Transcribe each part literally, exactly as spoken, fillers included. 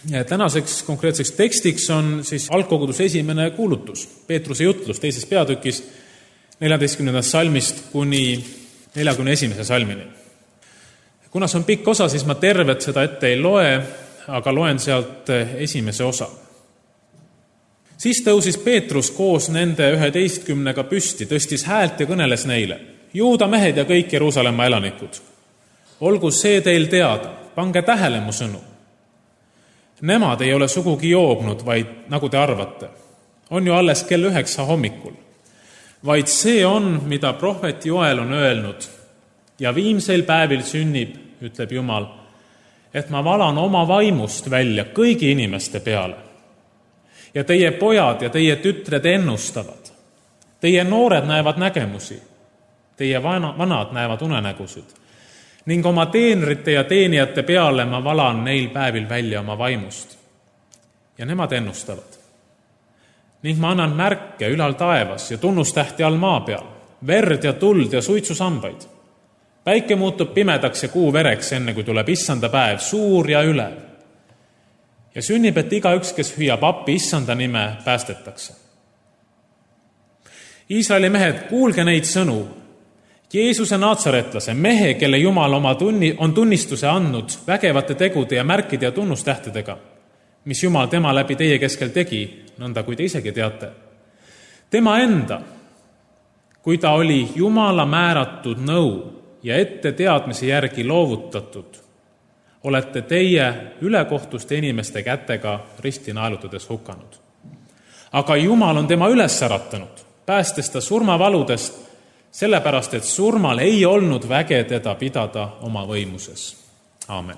Tänaseks konkreetseks tekstiks on siis algkoguduse esimene kuulutus, Peetruse jutlus teises peatükis neljateistkümnendast salmist kuni neljakümne esimese salmini. Kuna see on pikk osa, siis ma tervet seda ette ei loe, aga loen sealt esimese osa. Siis tõusis Peetrus koos nende üheteistkümnega püsti, tõstis häält ja kõneles neile. Juuda mehed ja kõik Jeruusalemma elanikud. Olgu see teil teada, pange tähele mu sõnu. Nemad ei ole sugugi joobnud, vaid nagu te arvate. On ju alles kell üheksa hommikul. Vaid see on, mida prohvet Joel on öelnud. Ja viimseil päevil sünnib, ütleb Jumal, et ma valan oma vaimust välja kõigi inimeste peale. Ja teie pojad ja teie tütred ennustavad. Teie noored näevad nägemusi. Teie vanad näevad unenägusid. Ning oma teenrite ja teenijate peale ma valan neil päevil välja oma vaimust. Ja nemad ennustavad. Ning ma annan märke ülal taevas ja tunnustähti all maa peal, verd ja tuld ja suitsusambaid. Päike muutub pimedaks ja kuu vereks, enne kui tuleb issanda päev, suur ja ülev. Ja sünnib, et igaüks, kes hüüab appi issanda nime, päästetakse. Iisraeli mehed, kuulge neid sõnu. Jeesuse naatsaretlase, mehe, kelle Jumal oma tunni, on tunnistuse andnud vägevate tegude ja märkide ja tunnustähtedega, mis Jumal tema läbi teie keskel tegi, nõnda kui te isegi teate. Tema enda, kui ta oli Jumala määratud nõu ja ette teadmise järgi loovutatud, olete teie ülekohtuste inimeste kätega risti naelutades hukanud. Aga Jumal on tema üles äratanud, päästes ta surmavaludest, sellepärast, et surmal ei olnud väge teda pidada oma võimuses. Aamen.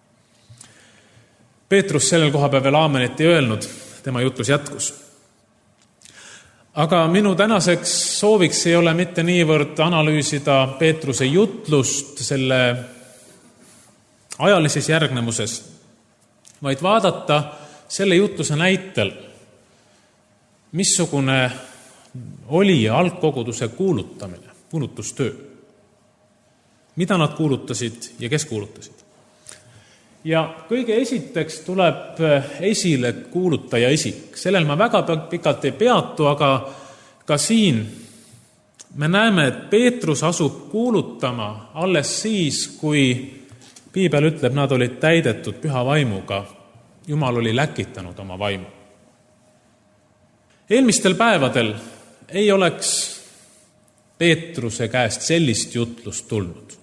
Peetrus sellel kohapäev veel aamenit ei öelnud, tema jutlus jätkus. Aga minu tänaseks sooviks ei ole mitte niivõrd analüüsida Peetruse jutlust selle ajalises järgnemuses, vaid vaadata selle jutluse näitel, missugune oli algkoguduse kuulutamine, kuulutustöö. Mida nad kuulutasid ja kes kuulutasid? Ja kõige esiteks tuleb esile kuulutaja isik. Sellel ma väga pikalt ei peatu, aga ka siin me näeme, et Peetrus asub kuulutama alles siis, kui Piibel ütleb, nad olid täidetud püha vaimuga. Jumal oli läkitanud oma vaimu. Eelmistel päevadel ei oleks Peetruse käest sellist jutlust tulnud.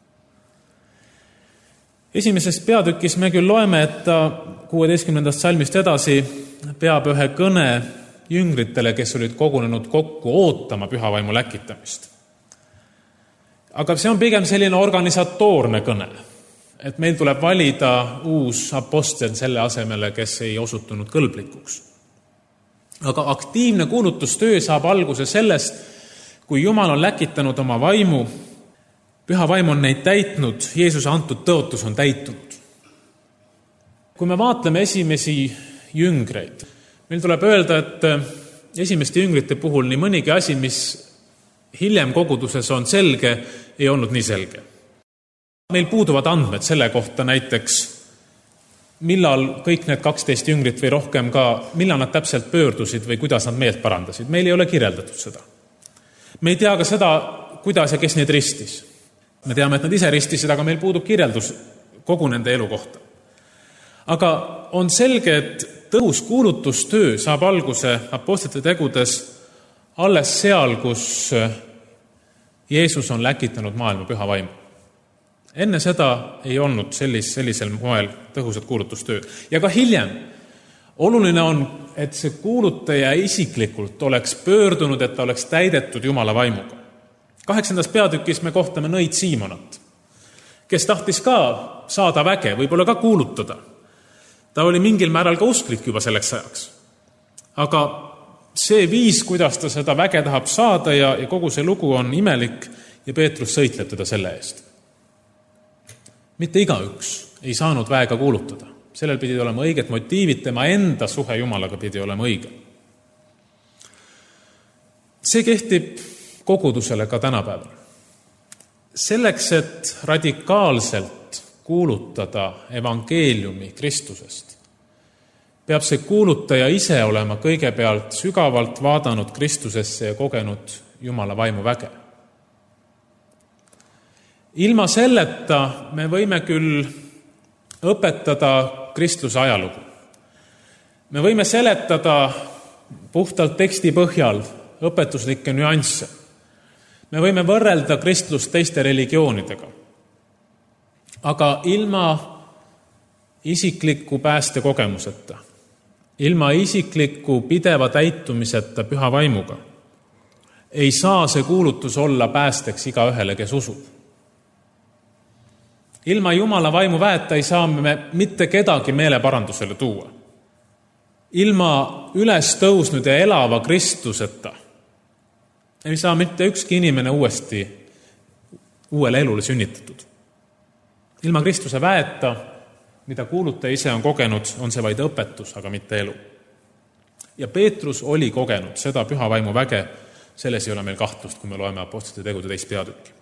Esimeses peatükis me küll loeme, et ta kuueteistkümnendast salmist edasi peab ühe kõne jüngritele, kes olid kogunenud kokku ootama pühavaimu läkitamist. Aga see on pigem selline organisatoorne kõne, et meil tuleb valida uus apostel selle asemele, kes ei osutunud kõlblikuks. Aga aktiivne kuulutustöö saab alguse sellest, kui Jumal on läkitanud oma vaimu, püha vaim on neid täitnud, Jeesuse antud tõotus on täitunud. Kui me vaatleme esimesi jüngreid, meil tuleb öelda, et esimeste jüngrite puhul nii mõnigi asi, mis hiljem koguduses on selge, ei olnud nii selge. Meil puuduvad andmed selle kohta näiteks, millal kõik need kaksteist jüngrit või rohkem ka, millal nad täpselt pöördusid või kuidas nad meelt parandasid. Meil ei ole kirjeldatud seda. Me ei tea ka seda, kuidas ja kes neid ristis. Me teame, et nad ise ristisid, aga meil puudub kirjeldus kogu nende elu kohta. Aga on selge, et tõhus kuulutustöö saab alguse apostlite tegudes alles seal, kus Jeesus on läkitanud maailma püha vaimu. Enne seda ei olnud sellis, sellisel moel tõhusat kuulutustööd. Ja ka hiljem oluline on, et see kuulutaja isiklikult oleks pöördunud, et ta oleks täidetud Jumala vaimuga. Kaheksandas peatükis me kohtame nõid Siimonat, kes tahtis ka saada väge, võib-olla ka kuulutada. Ta oli mingil määral ka usklik juba selleks ajaks. Aga see viis, kuidas ta seda väge tahab saada ja, ja kogu see lugu on imelik ja Peetrus sõitleb teda selle eest. Mitte igaüks ei saanud väega kuulutada. Sellel pidi olema õiget motiivid, tema enda suhe Jumalaga pidi olema õige. See kehtib kogudusele ka tänapäeval. Selleks, et radikaalselt kuulutada evangeeliumi Kristusest, peab see kuulutaja ise olema kõigepealt sügavalt vaadanud Kristusesse ja kogenud Jumala vaimu väge. Ilma selleta me võime küll õpetada kristluse ajalugu. Me võime seletada puhtalt teksti põhjal õpetuslikke nüansse. Me võime võrrelda kristlust teiste religioonidega. Aga ilma isikliku päästekogemuseta, ilma isikliku pideva täitumiseta püha vaimuga, ei saa see kuulutus olla päästeks iga ühele, kes usub. Ilma Jumala vaimu väeta ei saa me mitte kedagi meeleparandusele tuua. Ilma üles tõusnud ja elava Kristuseta ei saa mitte ükski inimene uuesti uuele elule sünnitatud. Ilma Kristuse väeta, mida kuulutaja ise on kogenud, on see vaid õpetus, aga mitte elu. Ja Peetrus oli kogenud seda püha vaimu väge, selles ei ole meil kahtlust, kui me loeme Apostlite tegude teist peatükki.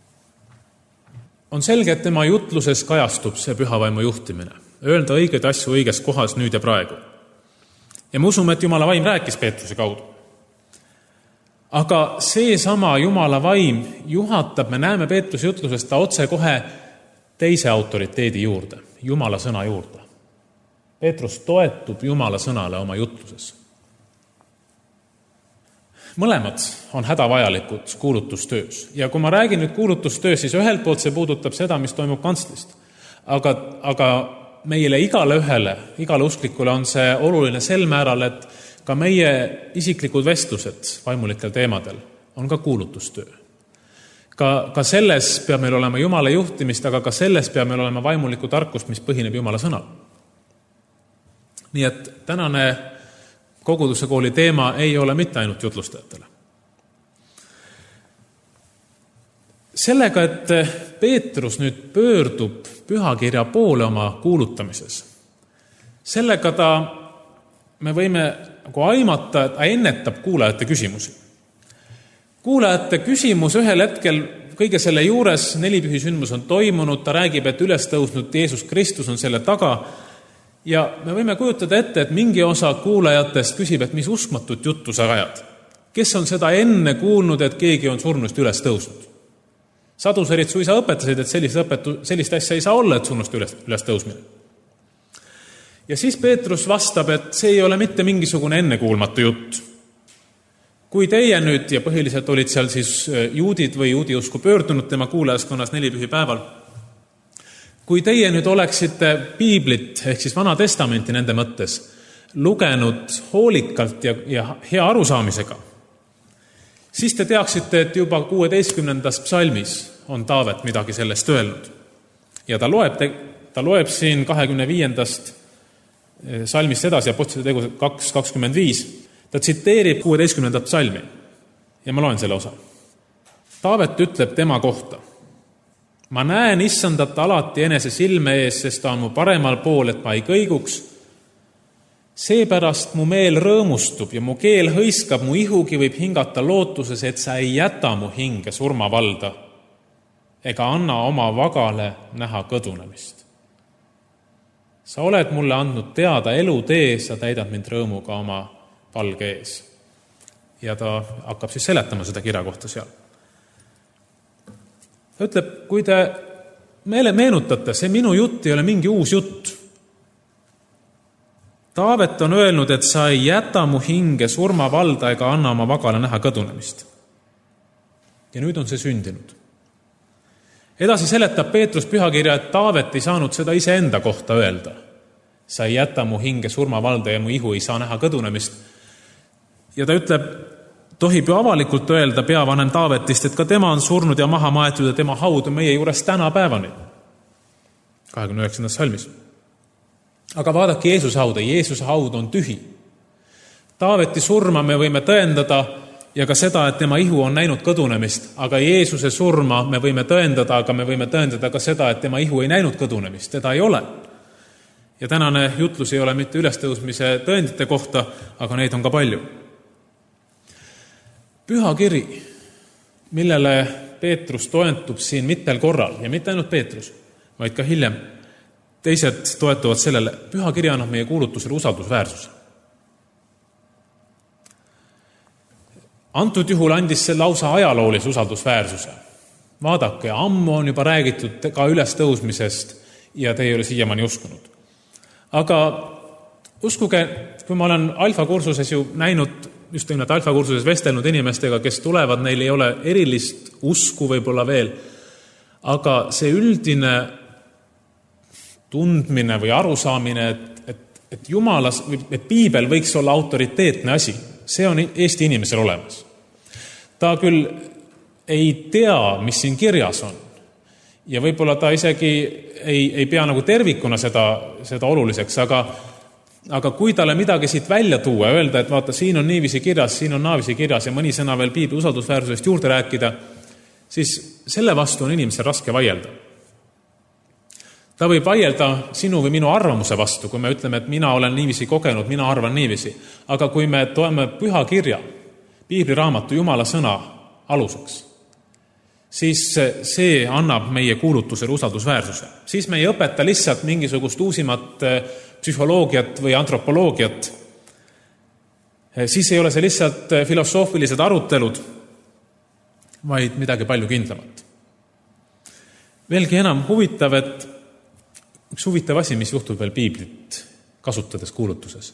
On selge, et tema jutluses kajastub see püha vaimu juhtimine. Öelda õigeid asju õiges kohas nüüd ja praegu. Ja me usume, et Jumala vaim rääkis Peetruse kaudu. Aga see sama Jumala vaim juhatab, me näeme Peetruse jutlusest ta otse kohe teise autoriteedi juurde, Jumala sõna juurde. Peetrus toetub Jumala sõnale oma jutluses. Mõlemad on hädavajalikud kuulutustöös. Ja kui ma räägin nüüd kuulutustöös, siis ühelt poolt see puudutab seda, mis toimub kantslist. Aga, aga meile igale ühele, igale usklikule on see oluline sel määral, et ka meie isiklikud vestlused vaimulikel teemadel on ka kuulutustöö. Ka, ka selles peab meil olema Jumala juhtimist, aga ka selles peab meil olema vaimulikku tarkust, mis põhineb Jumala sõnal. Nii et tänane koguduse kooli teema ei ole mitte ainult jutlustajatele. Sellega, et Peetrus nüüd pöördub pühakirja poole oma kuulutamises, sellega ta, me võime nagu aimata, et ta ennetab kuulajate küsimusi. Kuulajate küsimus ühel hetkel kõige selle juures, nelipühi sündmus on toimunud, ta räägib, et üles tõusnud Jeesus Kristus on selle taga, ja me võime kujutada ette, et mingi osa kuulajatest küsib, et mis uskmatut juttu sa ajad. Kes on seda enne kuulnud, et keegi on surnust üles tõusnud? Saduserid suisa õpetasid, et sellist, õpetu, sellist asja ei saa olla, et surnust üles, üles tõusmine. Ja siis Peetrus vastab, et see ei ole mitte mingisugune ennekuulmatu jutt. Kui teie nüüd, ja põhiliselt olid seal siis juudid või juudiusku pöördunud tema kuulajaskonnas nelipühi päeval, kui teie nüüd oleksite piiblit, ehk siis Vana Testamenti nende mõttes, lugenud hoolikalt ja, ja hea arusaamisega, siis te teaksite, et juba kuueteistkümnendas psalmis on Taavet midagi sellest öelnud. Ja ta loeb, ta loeb siin kahekümne viiendast salmist edasi, Apostlite tegude kaks kakskümmend viis. Ta tsiteerib kuueteistkümnendat psalmi ja ma loen selle osa. Taavet ütleb tema kohta. Ma näen issandat alati enese silme ees, sest ta on mu paremal pool, et ma ei kõiguks. Seepärast mu meel rõõmustub ja mu keel hõiskab, mu ihugi võib hingata lootuses, et sa ei jäta mu hinge surmavalda ega anna oma vagale näha kõdunemist. Sa oled mulle andnud teada elutee, sa täidad mind rõõmuga oma palge ees. Ja ta hakkab siis seletama seda kirja kohta seal. Ta ütleb, kui te meile meenutate, see minu jutt ei ole mingi uus jutt. Taavet on öelnud, et sa ei jäta mu hinge surmavalda ega anna oma vagale näha kõdunemist. Ja nüüd on see sündinud. Edasi seletab Peetrus pühakirja, et Taavet ei saanud seda ise enda kohta öelda. Sa ei jäta mu hinge surmavalda ja mu ihu ei saa näha kõdunemist. Ja ta ütleb, tohib ju avalikult öelda peavanem Taavetist, et ka tema on surnud ja maha maetud ja tema haud on meie juures täna päevani. kahekümne üheksandas salmis. Aga vaadake Jeesuse hauda, Jeesuse haud on tühi. Taaveti surma me võime tõendada ja ka seda, et tema ihu on näinud kõdunemist, aga Jeesuse surma me võime tõendada, aga me võime tõendada ka seda, et tema ihu ei näinud kõdunemist, teda ei ole. Ja tänane jutlus ei ole mitte ülestõusmise tõendite kohta, aga neid on ka palju. Pühakiri, millele Peetrus toentub siin mitmel korral, ja mitte ainult Peetrus, vaid ka hiljem, teised toetuvad sellele. Pühakiri annab meie kuulutusele usaldusväärsuse. Antud juhul andis see lausa ajaloolise usaldusväärsuse. Vaadake, ammu on juba räägitud ka ülestõusmisest ja te ei ole siiamaani uskunud. Aga uskuge, kui ma olen alfakursuses ju näinud, just nimelt alfakursuses vestelnud inimestega, kes tulevad, neil ei ole erilist usku võib-olla veel, aga see üldine tundmine või arusaamine, et, et, et Jumalas, et piibel võiks olla autoriteetne asi, see on Eesti inimesel olemas. Ta küll ei tea, mis siin kirjas on. Ja võib-olla ta isegi ei, ei pea nagu tervikuna seda, seda oluliseks, aga, aga kui talle midagi siit välja tuua ja öelda, et vaata, siin on niivisi kirjas, siin on naavisi kirjas ja mõni sõna veel piibli usaldusväärsusest juurde rääkida, siis selle vastu on inimesel raske vaielda. Ta võib vaielda sinu või minu arvamuse vastu, kui me ütleme, et mina olen niivisi kogenud, mina arvan niivisi. Aga kui me toeme püha kirja, piibliraamatu Jumala sõna aluseks, siis see annab meie kuulutusele usaldusväärsuse. Siis me ei õpeta lihtsalt mingisugust uusimat psühholoogiat või antropoloogiat. Siis ei ole see lihtsalt filosoofilised arutelud, vaid midagi palju kindlamat. Veelgi enam huvitav, et üks huvitav asi, mis juhtub veel piiblit kasutades kuulutuses.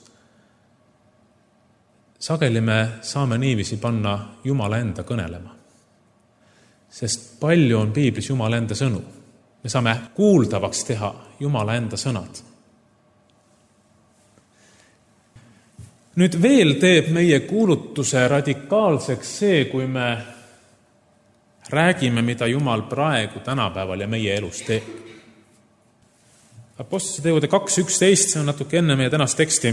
Sageli me saame niivisi panna Jumala enda kõnelema. Sest palju on piiblis Jumala enda sõnu. Me saame kuuldavaks teha Jumala enda sõnad. Nüüd veel teeb meie kuulutuse radikaalseks see, kui me räägime, mida Jumal praegu tänapäeval ja meie elus teeb. Apostlite tegude kaks üksteist, see on natuke enne meie tänast teksti.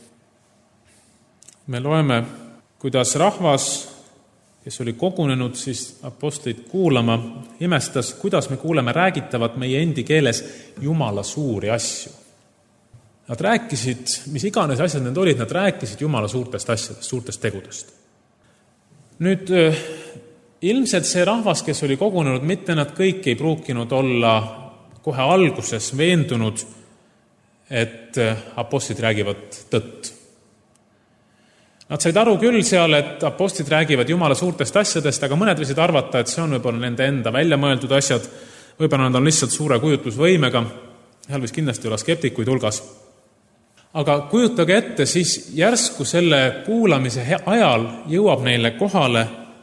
Me loeme, kuidas rahvas, kes oli kogunenud siis apostlid kuulama, imestas, kuidas me kuuleme räägitavat meie endi keeles Jumala suuri asju. Nad rääkisid, mis iganes asjad need olid, nad rääkisid Jumala suurtest asjadest, suurtest tegudest. Nüüd, ilmselt see rahvas, kes oli kogunenud, mitte nad kõik ei pruukinud olla kohe alguses veendunud, et apostlid räägivad tõtt. Nad said aru küll seal, et apostlid räägivad Jumala suurtest asjadest, aga mõned võisid arvata, et see on võib-olla nende enda välja mõeldud asjad, võib-olla nad on lihtsalt suure kujutlusvõimega, seal võis kindlasti olla skeptikuid hulgas. Aga kujutage ette, siis järsku selle kuulamise ajal jõuab neile kohale,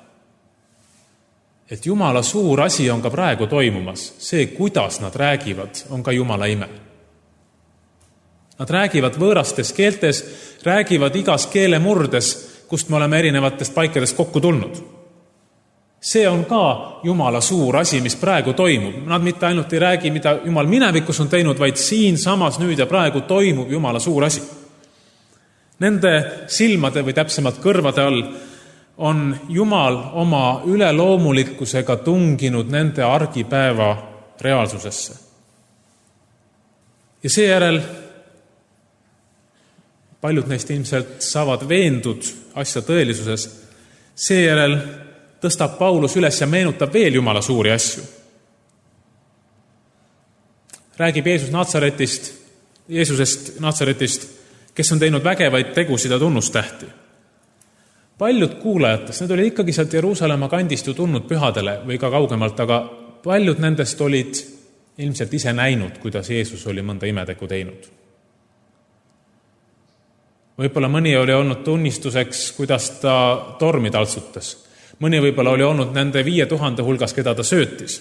et Jumala suur asi on ka praegu toimumas. See, kuidas nad räägivad, on ka Jumala ime. Nad räägivad võõrastes keeltes, räägivad igas keelemurdes, kust me oleme erinevatest paikadest kokku tulnud. See on ka Jumala suur asi, mis praegu toimub. Nad mitte ainult ei räägi, mida Jumal minevikus on teinud, vaid siin samas nüüd ja praegu toimub Jumala suur asi. Nende silmade või täpsemalt kõrvade all on Jumal oma üleloomulikkusega tunginud nende argipäeva reaalsusesse. Ja seejärel paljud neist ilmselt saavad veendud asja tõelisuses. Seejärel tõstab Paulus üles ja meenutab veel Jumala suuri asju. Räägib Jeesus Natsaretist, Jeesusest Natsaretist, kes on teinud vägevaid tegusid ja tunnustähti. Paljud kuulajatest, need oli ikkagi sealt Jeruusalemma kandist ju tulnud pühadele või ka kaugemalt, aga paljud nendest olid ilmselt ise näinud, kuidas Jeesus oli mõnda imetegu teinud. Võib-olla mõni oli olnud tunnistuseks, kuidas ta tormi taltsutas. Mõni võib-olla oli olnud nende viie tuhande hulgas, keda ta söötis.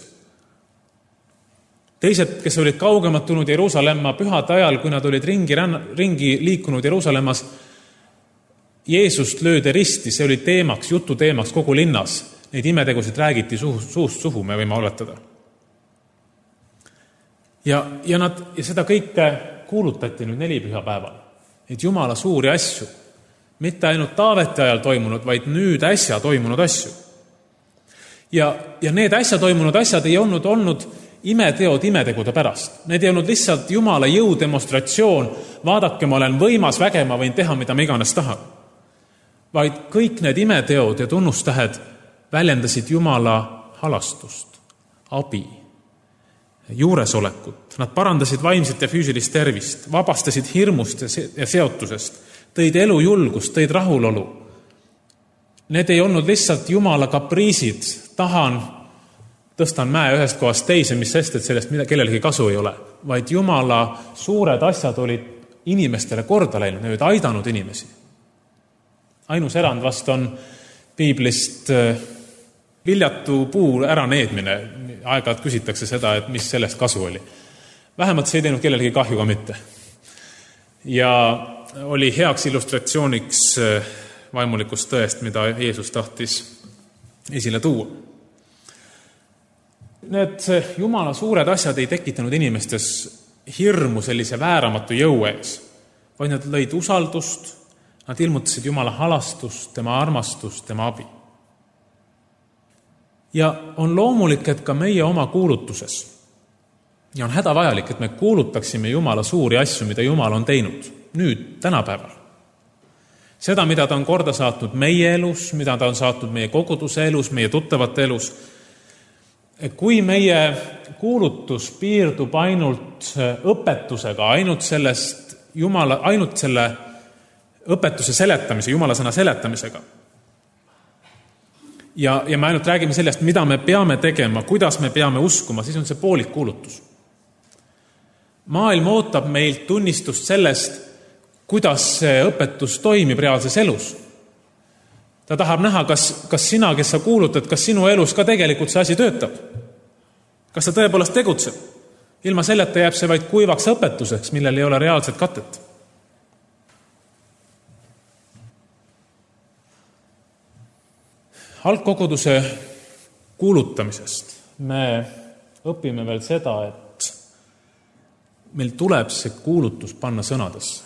Teised, kes olid kaugemalt tulnud Jeruusalemma pühade ajal, kui nad olid ringi, ringi liikunud Jeruusalemmas, Jeesust lööde risti, see oli teemaks, jutu teemaks kogu linnas. Neid imetegusid räägiti suust, suust suhu, me võime oletada. Ja, ja, nad, ja seda kõike kuulutati nüüd neli pühapäeval. Et Jumala suuri asju, mitte ainult Taaveti ajal toimunud, vaid nüüd äsja toimunud asju. Ja, ja need äsja toimunud asjad ei olnud olnud imeteod imetegude pärast. Need ei olnud lihtsalt Jumala jõudemonstratsioon, vaadake, ma olen võimas, väge, ma võin teha, mida ma iganes tahan. Vaid kõik need imeteod ja tunnustähed väljendasid Jumala halastust, abi, juuresolekut, nad parandasid vaimset ja füüsilist tervist, vabastasid hirmust ja seotusest, tõid elu julgust, tõid rahulolu. Need ei olnud lihtsalt Jumala kapriisid, tahan, tõstan mäe ühest kohast teise, mis sest, et sellest kellelegi kasu ei ole, vaid Jumala suured asjad olid inimestele korda läinud, need olid aidanud inimesi. Ainus erand vast on piiblist viljatu puu ära needmine. Aeg-ajalt küsitakse seda, et mis sellest kasu oli. Vähemalt see ei teinud kellelegi kahju ka mitte. Ja oli heaks illustratsiooniks vaimulikust tõest, mida Jeesus tahtis esile tuua. Need Jumala suured asjad ei tekitanud inimestes hirmu sellise vääramatu jõu ees, vaid nad lõid usaldust, nad ilmutasid Jumala halastust, tema armastust, tema abi. Ja on loomulik, et ka meie oma kuulutuses ja on hädavajalik, et me kuulutaksime Jumala suuri asju, mida Jumal on teinud nüüd, tänapäeval. Seda, mida ta on korda saatnud meie elus, mida ta on saatnud meie koguduse elus, meie tuttavate elus. Kui meie kuulutus piirdub ainult õpetusega, ainult sellest Jumala, ainult selle õpetuse seletamise, Jumala sõna seletamisega, ja, ja me ainult räägime sellest, mida me peame tegema, kuidas me peame uskuma, siis on see poolik kuulutus. Maailm ootab meilt tunnistust sellest, kuidas see õpetus toimib reaalses elus. Ta tahab näha, kas, kas sina, kes sa kuulutad, kas sinu elus ka tegelikult see asi töötab. Kas sa tõepoolest tegutseb? Ilma selleta jääb see vaid kuivaks õpetuseks, millel ei ole reaalset katet. Algkoguduse kuulutamisest me õpime veel seda, et meil tuleb see kuulutus panna sõnadesse.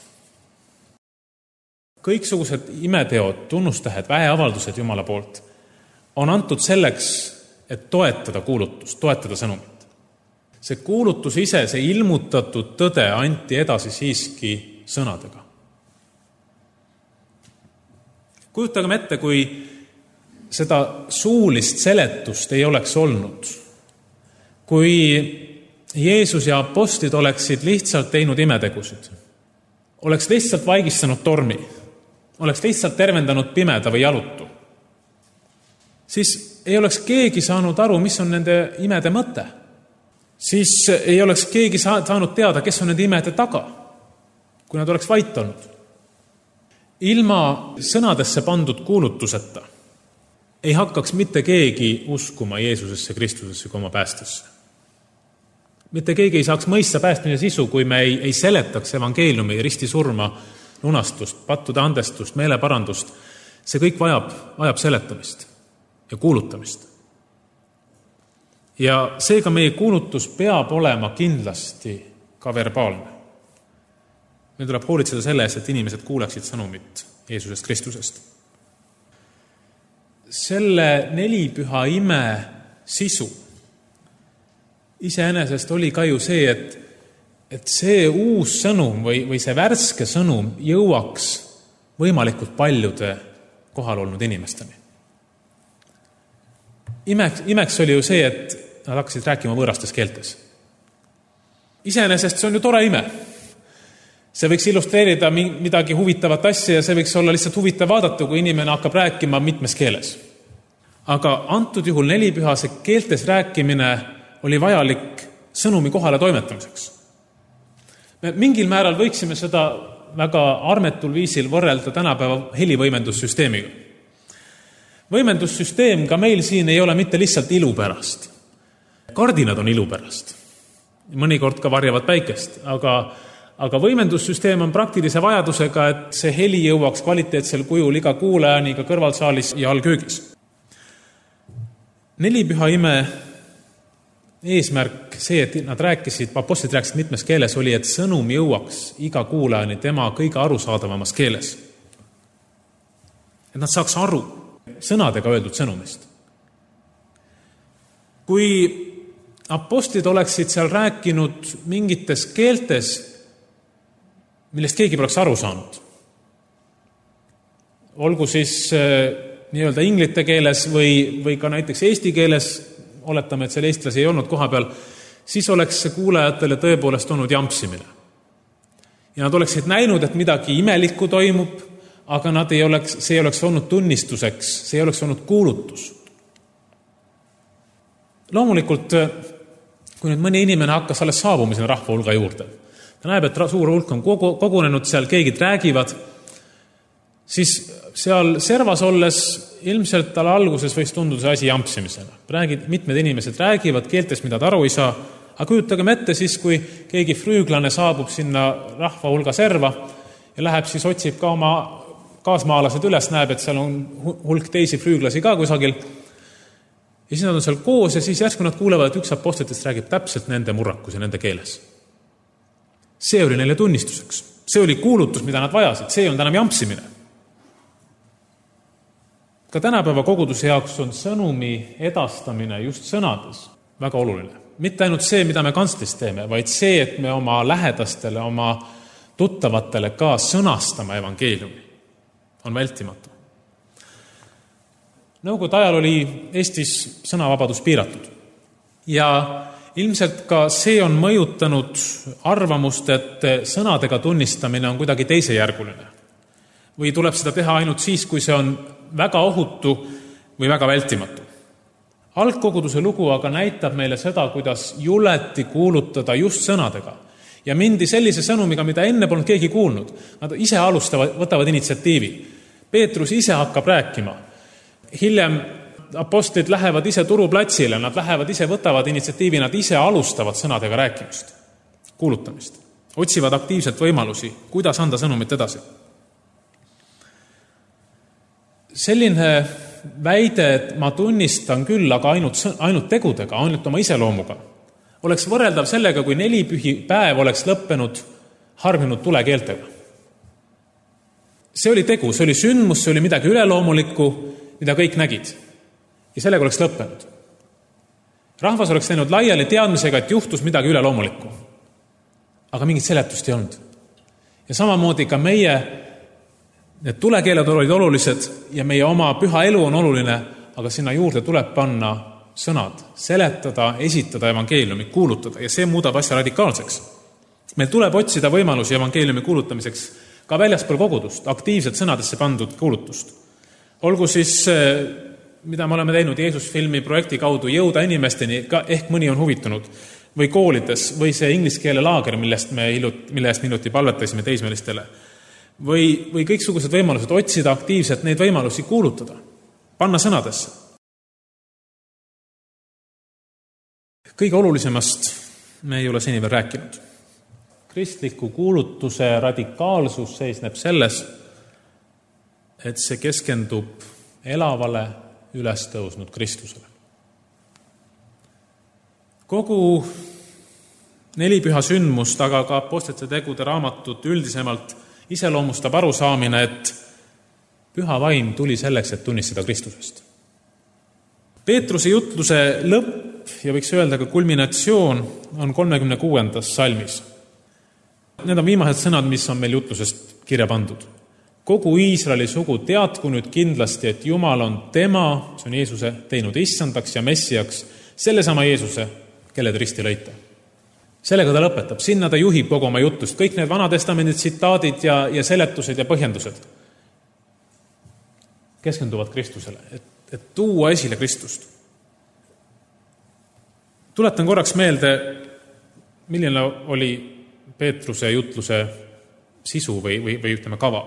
Kõiksugused imeteod, tunnustähed, väeavaldused Jumala poolt on antud selleks, et toetada kuulutust, toetada sõnumit. See kuulutus ise, see ilmutatud tõde anti edasi siiski sõnadega. Kujutagem ette, kui seda suulist seletust ei oleks olnud. Kui Jeesus ja apostlid oleksid lihtsalt teinud imetegusid, oleks lihtsalt vaigistanud tormi, oleks lihtsalt tervendanud pimeda või jalutu, siis ei oleks keegi saanud aru, mis on nende imede mõte. Siis ei oleks keegi saanud teada, kes on nende imede taga, kui nad oleks vait olnud. Ilma sõnadesse pandud kuulutuseta ei hakkaks mitte keegi uskuma Jeesusesse Kristusesse kui oma päästesse. Mitte keegi ei saaks mõista päästmise sisu, kui me ei, ei seletaks evangeeliumi, risti surma, lunastust, pattude andestust, meeleparandust. See kõik vajab, vajab seletamist ja kuulutamist. Ja seega meie kuulutus peab olema kindlasti ka verbaalne. Meil tuleb hoolitseda selle eest, et inimesed kuuleksid sõnumit Jeesusest Kristusest. Selle nelipüha ime sisu iseenesest oli ka ju see, et, et see uus sõnum või, või see värske sõnum jõuaks võimalikult paljude kohal olnud inimesteni. Imeks, imeks oli ju see, et nad hakkasid rääkima võõrastes keeltes. Iseenesest see on ju tore ime. See võiks illustreerida midagi huvitavat asja ja see võiks olla lihtsalt huvitav vaadata, kui inimene hakkab rääkima mitmes keeles. Aga antud juhul nelipühase keeltes rääkimine oli vajalik sõnumi kohale toimetamiseks. Me mingil määral võiksime seda väga armetul viisil võrrelda tänapäeva helivõimendussüsteemiga. Võimendussüsteem ka meil siin ei ole mitte lihtsalt ilu pärast. Kardinad on ilu pärast. Mõnikord ka varjavad päikest, aga, aga võimendussüsteem on praktilise vajadusega, et see heli jõuaks kvaliteetsel kujul iga kuulajani ka kõrvalsaalis ja allköögis. Nelipüha ime eesmärk see, et nad rääkisid, apostlid rääkisid mitmes keeles, oli, et sõnum jõuaks iga kuulajani tema kõige arusaadavamas keeles. Et nad saaks aru sõnadega öeldud sõnumist. Kui apostlid oleksid seal rääkinud mingites keeltes, millest keegi poleks aru saanud, olgu siis nii-öelda inglite keeles või, või ka näiteks eesti keeles, oletame, et seal eestlasi ei olnud koha peal, siis oleks see kuulajatele tõepoolest olnud jampsimine. Ja nad oleksid näinud, et midagi imelikku toimub, aga nad ei oleks, see ei oleks olnud tunnistuseks, see ei oleks olnud kuulutus. Loomulikult, kui nüüd mõni inimene hakkas alles saabumisena rahva hulga juurde, ta näeb, et suur hulk on kogunenud, seal keegid räägivad, siis seal servas olles ilmselt tal alguses võis tunduda see asi jampsimisena. Räägid, mitmed inimesed räägivad keeltes, mida ta aru ei saa, aga kujutagem ette siis, kui keegi früüglane saabub sinna rahva hulga serva ja läheb siis otsib ka oma kaasmaalased üles, näeb, et seal on hulk teisi früüglasi ka kusagil. Ja siis nad on seal koos ja siis järsku nad kuulevad, et üks apostlitest räägib täpselt nende murrakus ja nende keeles. See oli neile tunnistuseks. See oli kuulutus, mida nad vajasid. See on tänam jampsimine. Ka tänapäeva koguduse jaoks on sõnumi edastamine just sõnades väga oluline. Mitte ainult see, mida me kantslis teeme, vaid see, et me oma lähedastele, oma tuttavatele ka sõnastama evangeeliumi, on vältimatu. Nõukogude ajal oli Eestis sõnavabadus piiratud ja ilmselt ka see on mõjutanud arvamust, et sõnadega tunnistamine on kuidagi teisejärguline. Või tuleb seda teha ainult siis, kui see on väga ohutu või väga vältimatu. Algkoguduse lugu aga näitab meile seda, kuidas juleti kuulutada just sõnadega. Ja mindi sellise sõnumiga, mida enne polnud keegi kuulnud. Nad ise alustavad, võtavad initsiatiivi. Peetrus ise hakkab rääkima. Hiljem apostlid lähevad ise turuplatsile, nad lähevad ise, võtavad initsiatiivi, nad ise alustavad sõnadega rääkimist, kuulutamist. Otsivad aktiivselt võimalusi, kuidas anda sõnumit edasi. Selline väide, et ma tunnistan küll, aga ainult, ainult tegudega, ainult oma iseloomuga, oleks võrreldav sellega, kui neli pühi päev oleks lõppenud hargnenud tulekeeltega. See oli tegu, see oli sündmus, see oli midagi üleloomulikku, mida kõik nägid. Ja sellega oleks lõppenud. Rahvas oleks läinud laiali teadmisega, et juhtus midagi üleloomulikku. Aga mingit seletust ei olnud. Ja samamoodi ka meie need tulekeeled olid olulised ja meie oma püha elu on oluline, aga sinna juurde tuleb panna sõnad, seletada, esitada evangeeliumi, kuulutada ja see muudab asja radikaalseks. Meil tuleb otsida võimalusi evangeeliumi kuulutamiseks ka väljaspool kogudust, aktiivselt sõnadesse pandud kuulutust. Olgu siis, mida me oleme teinud Jeesusfilmi projekti kaudu, jõuda inimesteni, ka ehk mõni on huvitunud, või koolides, või see inglise keele laager, millest me hiljuti, mille eest minuti palvetasime teismelistele, või, või kõiksugused võimalused otsida aktiivselt neid võimalusi kuulutada, panna sõnadesse. Kõige olulisemast me ei ole seni veel rääkinud. Kristliku kuulutuse radikaalsus seisneb selles, et see keskendub elavale ülestõusnud Kristusele. Kogu nelipüha sündmust, aga ka apostlite tegude raamatut üldisemalt iseloomustab arusaamine, et püha vaim tuli selleks, et tunnistada Kristusest. Peetruse jutluse lõpp ja võiks öelda ka kulminatsioon on kolmekümne kuuendas salmis. Need on viimased sõnad, mis on meil jutlusest kirja pandud. Kogu Iisraeli sugu teadku nüüd kindlasti, et Jumal on tema, see on Jeesuse, teinud issandaks ja messiaks, sellesama Jeesuse, kelle te risti lõite. Sellega ta lõpetab, sinna ta juhib kogu oma jutlust, kõik need Vanatestamendid, tsitaadid ja, ja seletused ja põhjendused keskenduvad Kristusele, et, et tuua esile Kristust. Tuletan korraks meelde, milline oli Peetruse jutluse sisu või, või, või ütleme kava.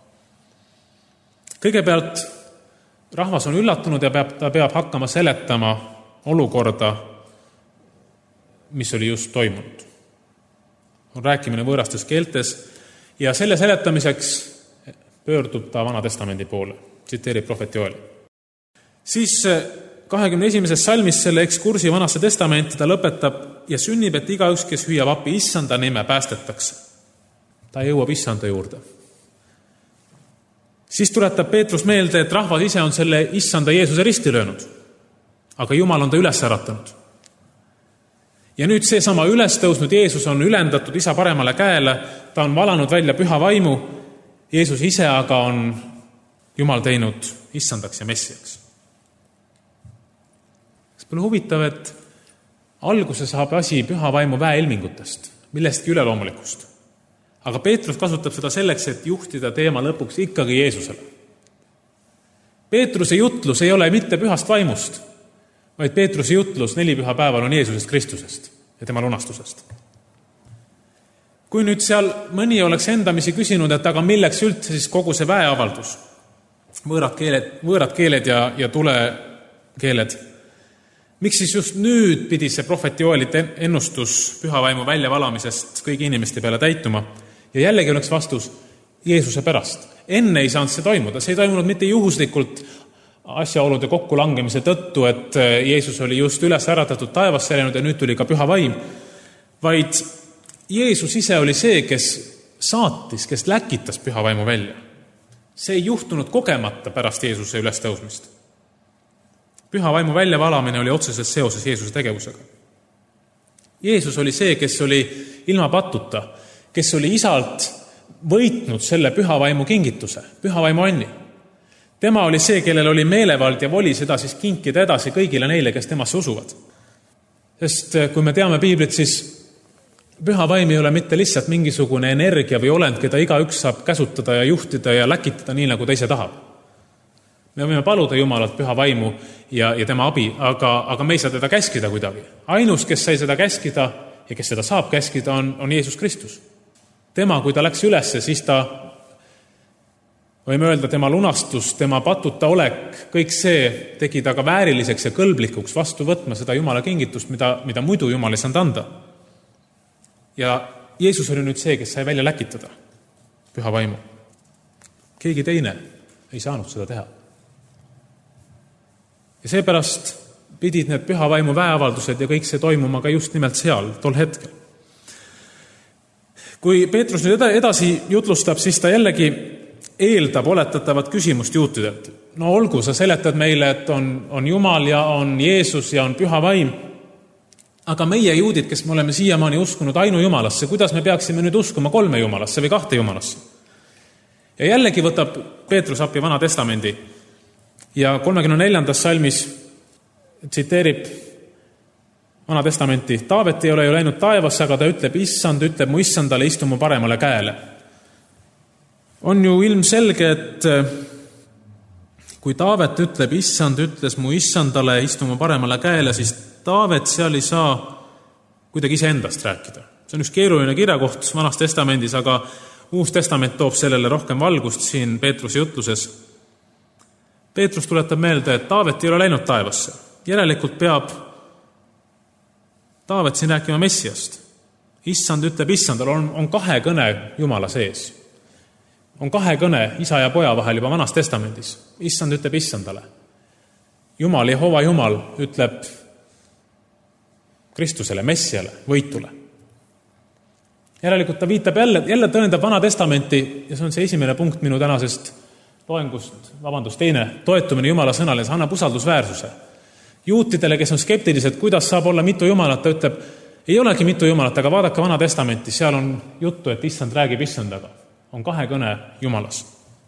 Kõigepealt rahvas on üllatunud ja peab, ta peab hakkama seletama olukorda, mis oli just toimunud. On rääkimine võõrastes keeltes ja selle seletamiseks pöördub ta Vanatestamendi poole, tsiteerib prohvet Joel. Siis kahekümne esimeses salmis selle ekskursi Vanasse testamenti ta lõpetab ja sünnib, et igaüks, kes hüüab appi issanda nime, päästetakse. Ta jõuab issanda juurde. Siis tuletab Peetrus meelde, et rahvas ise on selle issanda Jeesuse risti löönud, aga Jumal on ta üles äratanud. Ja nüüd see sama ülestõusnud Jeesus on ülendatud isa paremale käele, ta on valanud välja püha vaimu, Jeesus ise aga on Jumal teinud issandaks ja messiaks. Kas pole huvitav, et Alguse saab asi püha vaimu väeilmingutest, millestki üleloomulikust. Aga Peetrus kasutab seda selleks, et juhtida teema lõpuks ikkagi Jeesusele. Peetruse jutlus ei ole mitte pühast vaimust, vaid Peetruse jutlus neli pühapäeval on Jeesusest Kristusest ja tema lunastusest. Kui nüüd seal mõni oleks endamisi küsinud, et aga milleks üldse siis kogu see väeavaldus, võõrad keeled, võõrad keeled ja, ja tulekeeled, miks siis just nüüd pidi see prohveti Joelit ennustus pühavaimu väljavalamisest kõigi inimeste peale täituma? Ja jällegi oleks vastus Jeesuse pärast. Enne ei saanud see toimuda. See ei toimunud mitte juhuslikult asjaolude kokkulangemise tõttu, et Jeesus oli just üles äratatud taevasse läinud ja nüüd tuli ka püha vaim, vaid Jeesus ise oli see, kes saatis, kes läkitas püha vaimu välja. See ei juhtunud kogemata pärast Jeesuse ülestõusmist. Püha vaimu väljavalamine oli otseses seoses Jeesuse tegevusega. Jeesus oli see, kes oli ilma patuta, kes oli isalt võitnud selle püha vaimu kingituse, püha vaimu anni. Tema oli see, kellel oli meelevald ja voli seda siis kinkida edasi kõigile neile, kes temasse usuvad. Sest kui me teame piiblit, siis püha vaim ei ole mitte lihtsalt mingisugune energia või olend, keda igaüks saab käsutada ja juhtida ja läkitada nii, nagu ta ise tahab. Me võime paluda Jumalalt püha vaimu ja, ja tema abi, aga, aga me ei saa teda käskida kuidagi. Ainus, kes sai seda käskida ja kes seda saab käskida, on, on Jeesus Kristus. Tema, kui ta läks ülesse, siis ta, võime öelda, tema lunastus, tema patuta olek, kõik see tegi ta ka vääriliseks ja kõlblikuks vastu võtma seda Jumala kingitust, mida, mida muidu Jumal ei saanud anda. Ja Jeesus oli nüüd see, kes sai välja läkitada püha vaimu. Keegi teine ei saanud seda teha. Ja seepärast pidid need püha vaimu väeavaldused ja kõik see toimuma ka just nimelt seal, tol hetkel. Kui Peetrus nüüd edasi jutlustab, siis ta jällegi eeldab oletatavat küsimust juutidelt. No olgu, sa seletad meile, et on, on Jumal ja on Jeesus ja on püha vaim, aga meie juudid, kes me oleme siiamaani uskunud ainu Jumalasse, kuidas me peaksime nüüd uskuma kolme Jumalasse või kahte Jumalasse? Ja jällegi võtab Peetrus appi Vana Testamendi ja kolmekümne neljandas salmis tsiteerib Vana Testamenti. Taavet ei ole ju läinud taevasse, aga ta ütleb, issand ütleb mu issandale, istu mu paremale käele. On ju ilmselge, et kui Taavet ütleb, issand ütles mu issandale, istu mu paremale käele, siis Taavet seal ei saa kuidagi iseendast rääkida. See on üks keeruline kirjakoht Vanas Testamendis, aga Uus Testament toob sellele rohkem valgust siin Peetruse jutluses. Peetrus tuletab meelde, et Taavet ei ole läinud taevasse. Järelikult peab Taavet siin rääkima Messiast. Issand ütleb issandale, on, on kahe kõne Jumala sees. On kahe kõne isa ja poja vahel juba Vanas Testamendis. Issand ütleb issandale. Jumal, Jehova Jumal ütleb Kristusele, Messiale, võitule. Järelikult ta viitab jälle, jälle tõendab Vana Testamenti ja see on see esimene punkt minu tänasest loengust, vabandust, teine, toetumine Jumala sõnale, see annab usaldusväärsuse. Juutidele, kes on skeptilised, kuidas saab olla mitu Jumalat, ta ütleb, ei olegi mitu Jumalat, aga vaadake Vana Testamenti, seal on juttu, et issand räägib issandaga. On kahe kõne Jumalas.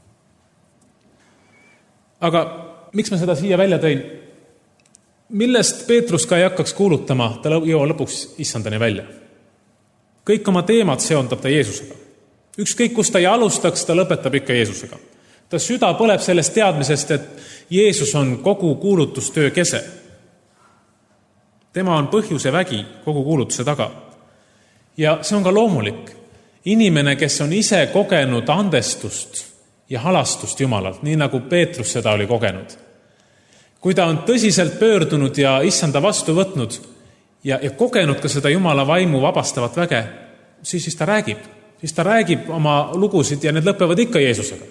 Aga miks ma seda siia välja tõin? Millest Peetrus ka ei hakkaks kuulutama, ta jõua lõpuks issandani välja. Kõik oma teemad seondab ta Jeesusega. Ükskõik, kus ta ei alustaks, ta lõpetab ikka Jeesusega. Ta süda põleb sellest teadmisest, et Jeesus on kogu kuulutustöö kese. Tema on põhjuse vägi kogu kuulutuse taga. Ja see on ka loomulik. Inimene, kes on ise kogenud andestust ja halastust Jumalalt, nii nagu Peetrus seda oli kogenud. Kui ta on tõsiselt pöördunud ja issanda vastu võtnud ja, ja kogenud ka seda Jumala vaimu vabastavat väge, siis, siis ta räägib. Siis ta räägib oma lugusid ja need lõpevad ikka Jeesusega.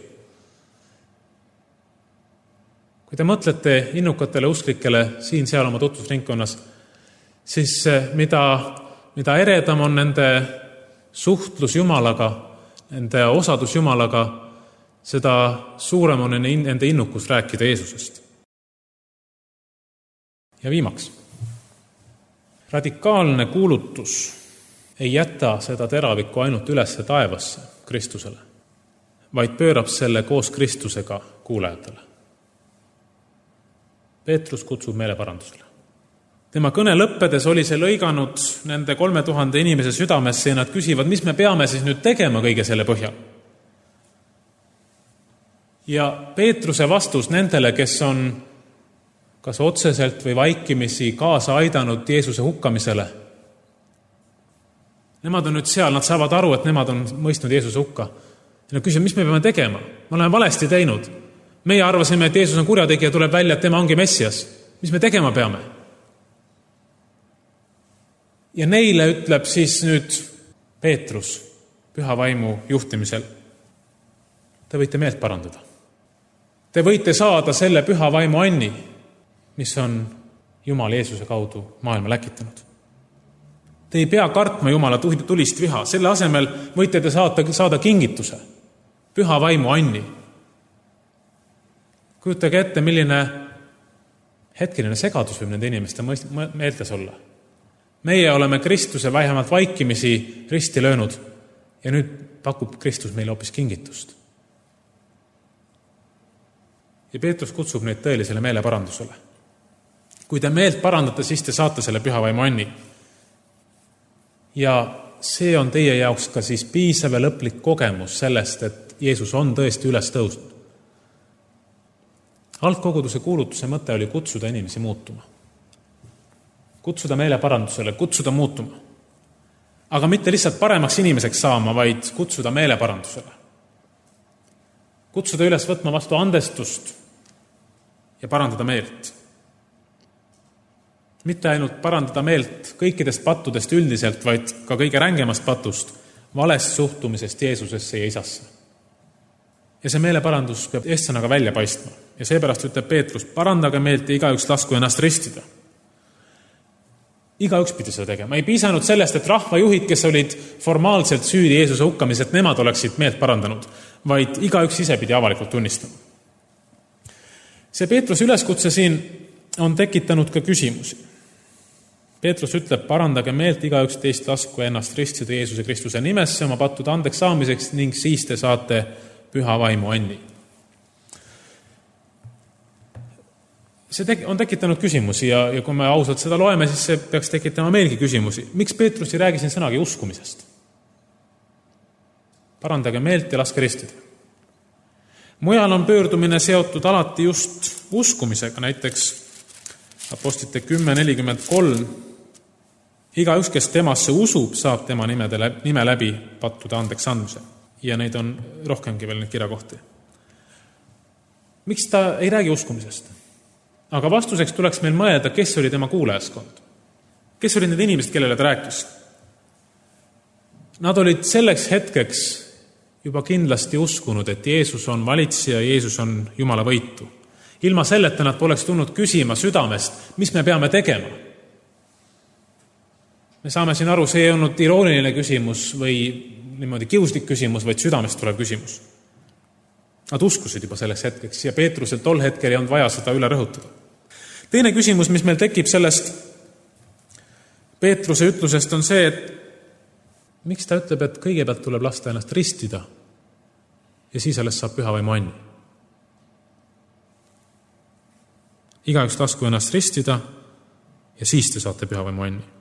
Kui te mõtlete innukatele usklikele siin-seal oma tutvusringkonnas, siis mida, mida eredam on nende suhtlus Jumalaga, nende osadus Jumalaga, seda suurem on nende innukus rääkida Jeesusest. Ja viimaks, radikaalne kuulutus ei jäta seda teravikku ainult ülesse taevasse Kristusele, vaid pöörab selle koos Kristusega kuulajatele. Peetrus kutsub meeleparandusele. Tema kõne lõppedes oli see lõiganud nende kolme tuhande inimese südamesse ja nad küsivad, mis me peame siis nüüd tegema kõige selle põhjal. Ja Peetruse vastus nendele, kes on kas otseselt või vaikimisi kaasa aidanud Jeesuse hukkamisele, nemad on nüüd seal, nad saavad aru, et nemad on mõistnud Jeesuse hukka. Ja nad küsivad, mis me peame tegema? Me oleme valesti teinud. Meie arvasime, et Jeesus on kurjategija, tuleb välja, et tema ongi Messias. Mis me tegema peame? Ja neile ütleb siis nüüd Peetrus püha vaimu juhtimisel. Te võite meelt parandada. Te võite saada selle püha vaimu anni, mis on Jumal Jeesuse kaudu maailma läkitanud. Te ei pea kartma Jumala tulist viha. Selle asemel võite te saada, saada kingituse, püha vaimu anni. Kujutage ette, milline hetkeline segadus võib nende inimeste meeltes olla. Meie oleme Kristuse vähemalt vaikimisi risti löönud ja nüüd pakub Kristus meile hoopis kingitust. Ja Peetrus kutsub neid tõelisele meeleparandusele. Kui te meelt parandate, siis te saate selle püha vaimu anni. Ja see on teie jaoks ka siis piisav ja lõplik kogemus sellest, et Jeesus on tõesti üles tõusnud. Algkoguduse kuulutuse mõte oli kutsuda inimesi muutuma. Kutsuda meeleparandusele, kutsuda muutuma. Aga mitte lihtsalt paremaks inimeseks saama, vaid kutsuda meeleparandusele. Kutsuda üles võtma vastu andestust ja parandada meelt. Mitte ainult parandada meelt kõikidest pattudest üldiselt, vaid ka kõige rängemast patust, valest suhtumisest Jeesusesse ja Isasse. Ja see meeleparandus peab eestsõnaga välja paistma. Ja seepärast ütleb Peetrus, parandage meelt ja igaüks lasku ennast ristida. Igaüks pidi seda tegema. Ei piisanud sellest, et rahvajuhid, kes olid formaalselt süüdi Jeesuse hukkamises, et nemad oleksid meelt parandanud, vaid igaüks ise pidi avalikult tunnistama. See Peetruse üleskutse siin on tekitanud ka küsimusi. Peetrus ütleb, parandage meelt, igaüks teist lasku ennast ristida Jeesuse Kristuse nimesse oma pattude andeks saamiseks ning siis te saate püha vaimu anni. See on tekitanud küsimusi ja, ja kui me ausalt seda loeme, siis see peaks tekitama meilgi küsimusi. Miks Peetrus ei räägi siin sõnagi uskumisest? Parandage meelt ja laske ristida. Mujal on pöördumine seotud alati just uskumisega, näiteks apostlite kümme nelikümmend kolm. Igaüks, kes temasse usub, saab tema nime läbi pattude andeks andmise. Ja neid on rohkemgi veel neid kirjakohti. Miks ta ei räägi uskumisest? Aga vastuseks tuleks meil mõelda, kes oli tema kuulajaskond. Kes olid need inimesed, kellele ta rääkis? Nad olid selleks hetkeks juba kindlasti uskunud, et Jeesus on valitseja, Jeesus on Jumala võitu. Ilma selleta nad poleks tulnud küsima südamest, mis me peame tegema. Me saame siin aru, see ei olnud irooniline küsimus või niimoodi kiuslik küsimus, vaid südamest tulev küsimus. Nad uskusid juba selleks hetkeks ja Peetrusel tol hetkel ei olnud vaja seda üle rõhutada. Teine küsimus, mis meil tekib sellest Peetruse ütlusest, on see, et miks ta ütleb, et kõigepealt tuleb lasta ennast ristida ja siis alles saab püha vaimu anni. Igaüks lasku ennast ristida ja siis te saate püha vaimu anni.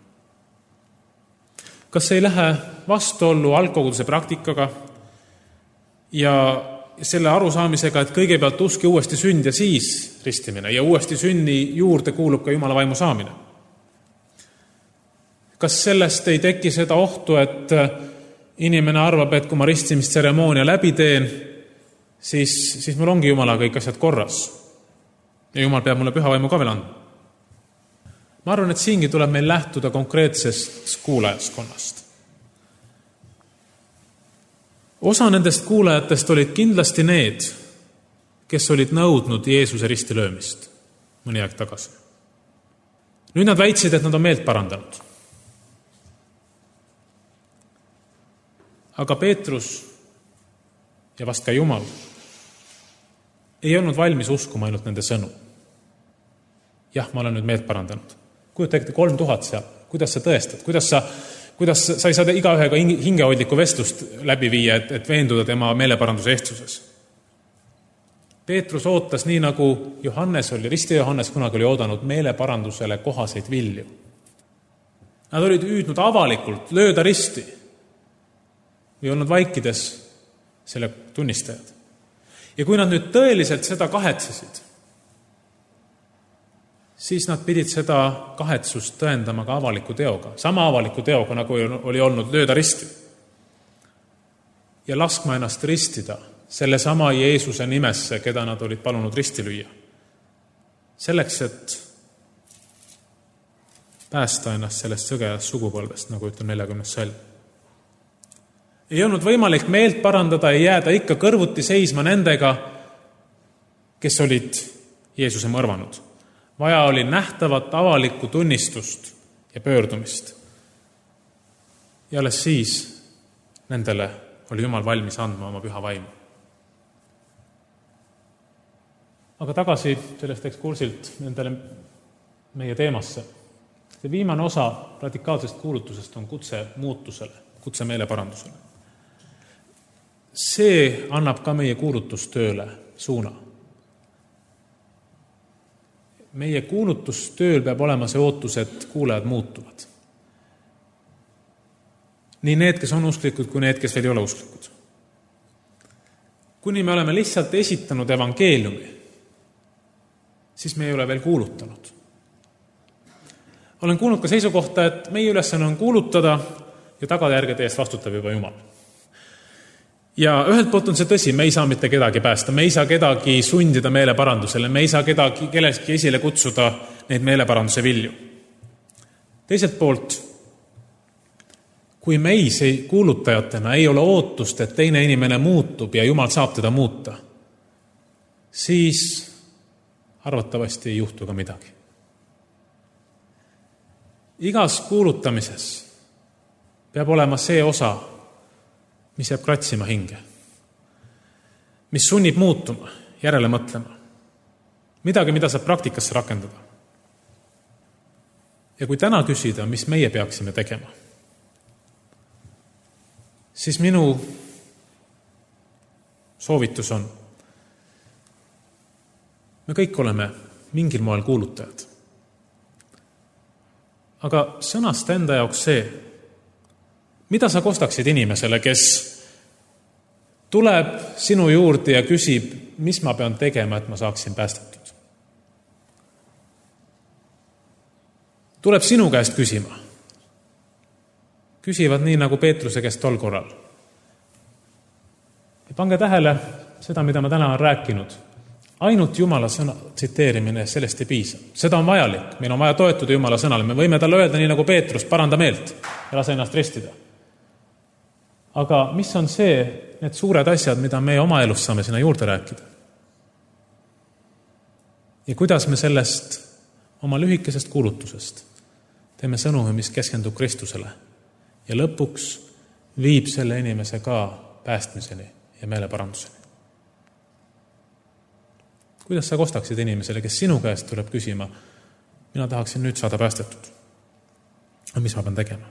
Kas see ei lähe vastuollu algkoguduse praktikaga ja selle arusaamisega, et kõigepealt uske uuesti sünd ja siis ristimine ja uuesti sünni juurde kuulub ka Jumala vaimu saamine? Kas sellest ei teki seda ohtu, et inimene arvab, et kui ma ristimistseremoonia läbi teen, siis, siis mul ongi Jumala kõik asjad korras ja Jumal peab mulle püha vaimu ka veel andma? Ma arvan, et siingi tuleb meil lähtuda konkreetsest kuulajaskonnast. Osa nendest kuulajatest olid kindlasti need, kes olid nõudnud Jeesuse risti löömist mõni aeg tagasi. Nüüd nad väitsid, et nad on meelt parandanud. Aga Peetrus ja vast ka Jumal ei olnud valmis uskuma ainult nende sõnu. Jah, ma olen nüüd meelt parandanud. Kujuta ette kolm tuhat seal. Kuidas sa tõestad? Kuidas sa Kuidas sa ei saa igaühega hingehoidlikku vestlust läbi viia, et, et veenduda tema meeleparanduse ehtsuses? Peetrus ootas nii, nagu Johannes oli, risti Johannes kunagi oli oodanud meeleparandusele kohaseid vilju. Nad olid hüüdnud avalikult lööda risti või olnud vaikides selle tunnistajad. Ja kui nad nüüd tõeliselt seda kahetsesid, siis nad pidid seda kahetsust tõendama ka avaliku teoga, sama avaliku teoga, nagu oli olnud lööda risti. Ja laskma ennast ristida selle sama Jeesuse nimesse, keda nad olid palunud risti lüüa. Selleks, et päästa ennast sellest sõgedast sugupõlvest, nagu ütleb neljakümnes salm. Ei olnud võimalik meelt parandada ja jääda ikka kõrvuti seisma nendega, kes olid Jeesuse mõrvanud. Vaja oli nähtavat avalikku tunnistust ja pöördumist. Ja alles siis nendele oli Jumal valmis andma oma püha vaimu. Aga tagasi sellest ekskursilt nendele meie teemasse. See viimane osa radikaalsest kuulutusest on kutse muutusele, kutse meeleparandusele. See annab ka meie kuulutustööle suuna. Meie kuulutustööl peab olema see ootus, et kuulajad muutuvad. Nii need, kes on usklikud, kui need, kes veel ei ole usklikud. Kuni me oleme lihtsalt esitanud evangeeliumi, siis me ei ole veel kuulutanud. Olen kuulnud ka seisukohta, et meie ülesanne on kuulutada ja tagajärgede eest vastutab juba Jumal. Ja ühelt poolt on see tõsi, me ei saa mitte kedagi päästa, me ei saa kedagi sundida meeleparandusele, me ei saa kedagi kelleski esile kutsuda neid meeleparanduse vilju. Teiselt poolt, kui meis ei, kuulutajatena ei ole ootust, et teine inimene muutub ja Jumal saab teda muuta, siis arvatavasti ei juhtu ka midagi. Igas kuulutamises peab olema see osa, mis jääb kratsima hinge, mis sunnib muutuma, järele mõtlema. Midagi, mida saab praktikasse rakendada. Ja kui täna küsida, mis meie peaksime tegema, siis minu soovitus on, me kõik oleme mingil moel kuulutajad. Aga sõnast enda jaoks see, mida sa kostaksid inimesele, kes tuleb sinu juurde ja küsib, mis ma pean tegema, et ma saaksin päästetud? Tuleb sinu käest küsima. Küsivad nii, nagu Peetruse käest tol korral. Ja pange tähele seda, mida ma täna olen rääkinud. Ainult Jumala sõna tsiteerimine sellest ei piisa. Seda on vajalik. Meil on vaja toetuda Jumala sõnale. Me võime talle öelda nii nagu Peetrus, paranda meelt ja lase ennast ristida. Aga mis on see, need suured asjad, mida me oma elus saame sinna juurde rääkida? Ja kuidas me sellest oma lühikesest kuulutusest teeme sõnumi, mis keskendub Kristusele ja lõpuks viib selle inimese ka päästmiseni ja meeleparanduseni. Kuidas sa kostaksid inimesele, kes sinu käest tuleb küsima, mina tahaksin nüüd saada päästetud? Ja mis ma pean tegema?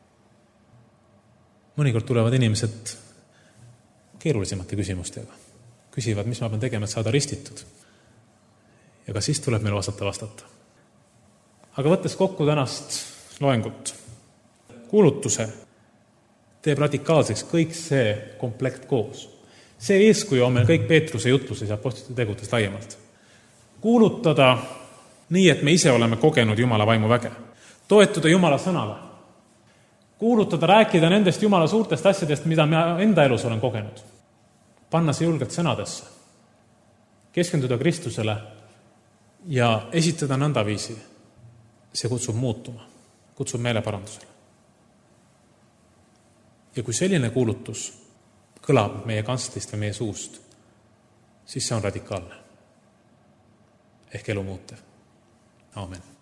Mõnikord tulevad inimesed keerulisemate küsimustega. Küsivad, mis ma pean tegema, et saada ristitud. Ja ka siis tuleb meil vastata vastata. Aga võttes kokku tänast loengut, kuulutuse teeb radikaalseks kõik see komplekt koos. See eeskuju on meil kõik Peetruse jutluses ja apostlite tegudest laiemalt. Kuulutada nii, et me ise oleme kogenud Jumala vaimu väge. Toetuda Jumala sõnale. Kuulutada, rääkida nendest Jumala suurtest asjadest, mida ma enda elus olen kogenud. Panna see julgelt sõnadesse. Keskenduda Kristusele ja esitada nõndaviisi. See kutsub muutuma, kutsub meeleparandusele. Ja kui selline kuulutus kõlab meie kanslist või meie suust, siis see on radikaalne ehk elu muutev. Aamen.